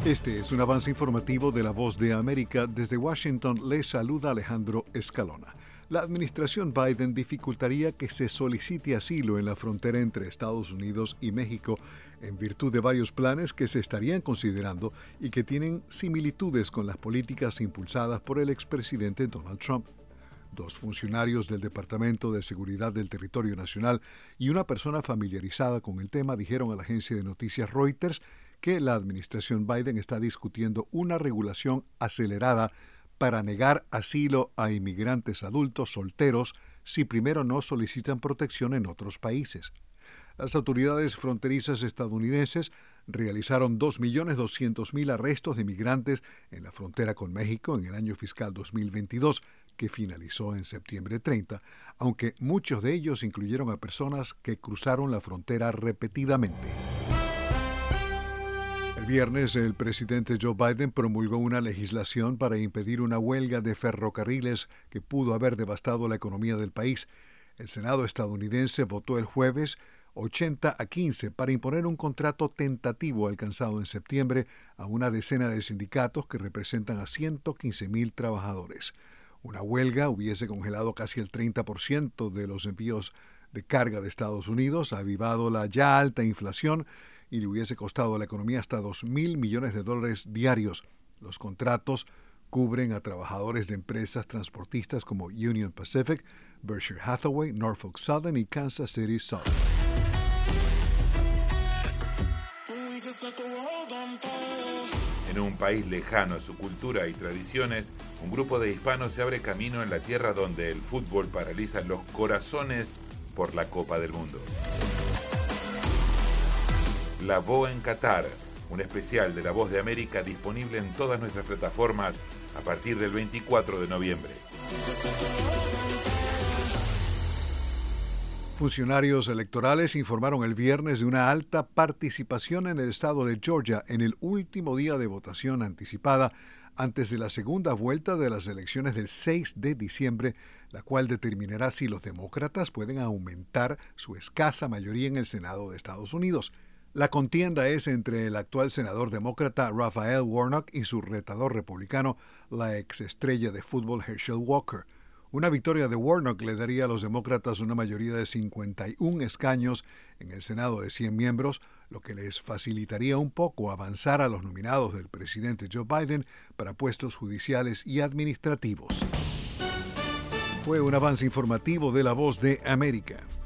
Este es un avance informativo de La Voz de América. Desde Washington les saluda Alejandro Escalona. La administración Biden dificultaría que se solicite asilo en la frontera entre Estados Unidos y México en virtud de varios planes que se estarían considerando y que tienen similitudes con las políticas impulsadas por el expresidente Donald Trump. Dos funcionarios del Departamento de Seguridad del Territorio Nacional y una persona familiarizada con el tema dijeron a la agencia de noticias Reuters que la administración Biden está discutiendo una regulación acelerada para negar asilo a inmigrantes adultos solteros si primero no solicitan protección en otros países. Las autoridades fronterizas estadounidenses realizaron 2.200.000 arrestos de migrantes en la frontera con México en el año fiscal 2022, que finalizó en septiembre 30, aunque muchos de ellos incluyeron a personas que cruzaron la frontera repetidamente. El viernes, el presidente Joe Biden promulgó una legislación para impedir una huelga de ferrocarriles que pudo haber devastado la economía del país. El Senado estadounidense votó el jueves 80-15 para imponer un contrato tentativo alcanzado en septiembre a una decena de sindicatos que representan a 115.000 trabajadores. Una huelga hubiese congelado casi el 30% de los envíos de carga de Estados Unidos, ha avivado la ya alta inflación y le hubiese costado a la economía hasta $2.000 millones diarios. Los contratos cubren a trabajadores de empresas transportistas como Union Pacific, Berkshire Hathaway, Norfolk Southern y Kansas City Southern. En un país lejano a su cultura y tradiciones, un grupo de hispanos se abre camino en la tierra donde el fútbol paraliza los corazones por la Copa del Mundo. La Boa en Qatar, un especial de La Voz de América disponible en todas nuestras plataformas a partir del 24 de noviembre. Funcionarios electorales informaron el viernes de una alta participación en el estado de Georgia en el último día de votación anticipada antes de la segunda vuelta de las elecciones del 6 de diciembre, la cual determinará si los demócratas pueden aumentar su escasa mayoría en el Senado de Estados Unidos. La contienda es entre el actual senador demócrata Raphael Warnock y su retador republicano, la exestrella de fútbol Herschel Walker. Una victoria de Warnock le daría a los demócratas una mayoría de 51 escaños en el Senado de 100 miembros, lo que les facilitaría un poco avanzar a los nominados del presidente Joe Biden para puestos judiciales y administrativos. Fue un avance informativo de La Voz de América.